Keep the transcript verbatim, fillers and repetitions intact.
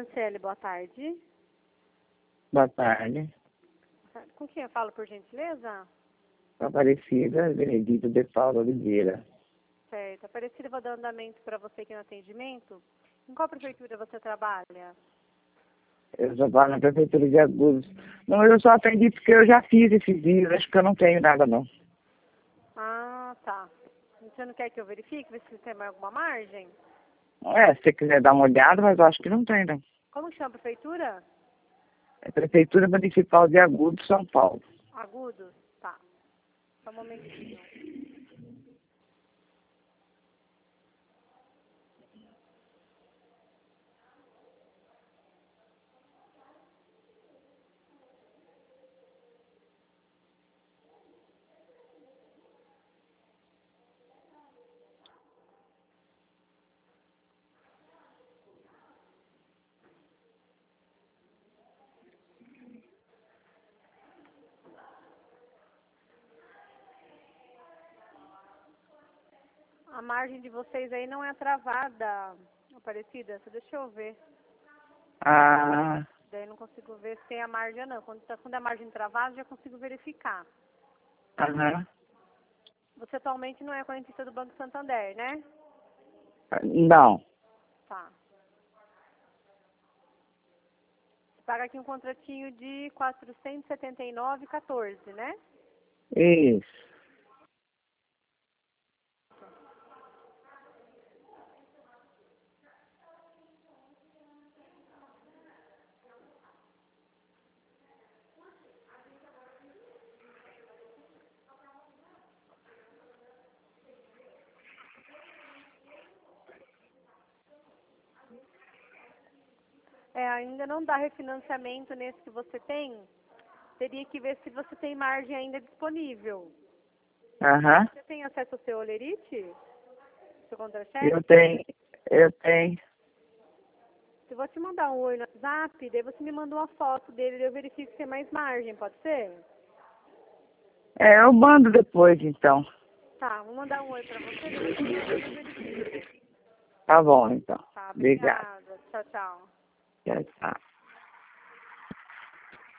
Franciele, boa tarde. Boa tarde. Com quem eu falo, por gentileza? Aparecida Benedito de Paula Oliveira. Certo. Aparecida, vou dar andamento para você aqui no atendimento. Em qual prefeitura você trabalha? Eu trabalho na Prefeitura de Agudos. Não, eu só atendi porque eu já fiz esses dias. Acho que eu não tenho nada, não. Ah, tá. Você não quer que eu verifique, ver se tem mais alguma margem? É, se você quiser dar uma olhada, mas eu acho que não tem, não. Como que chama a prefeitura? É Prefeitura Municipal de Agudos, São Paulo. Agudos? Tá. Só um momentinho. A margem de vocês aí não é travada, Aparecida. Só deixa eu ver. Ah, Daí não consigo ver se tem a margem ou não. Quando, tá, quando é a margem travada, já consigo verificar. aham. Você atualmente não é correntista do Banco Santander, né? Não. Tá. Você paga aqui um contratinho de quatrocentos e setenta e nove reais e quatorze centavos, né? Isso. É, ainda não dá refinanciamento nesse que você tem. Teria que ver se você tem margem ainda disponível. Aham. Você tem acesso ao seu Olerite? Seu contra-cheque? Eu tenho. Eu tenho. Eu vou te mandar um oi no WhatsApp, daí você me manda uma foto dele, daí eu verifico se tem mais margem, pode ser? É, eu mando depois, então. Tá, vou mandar um oi pra você, daí você manda e eu verifico. Tá bom, então. Tá, Obrigado. obrigada. Tchau, tchau. Tchau, tchau.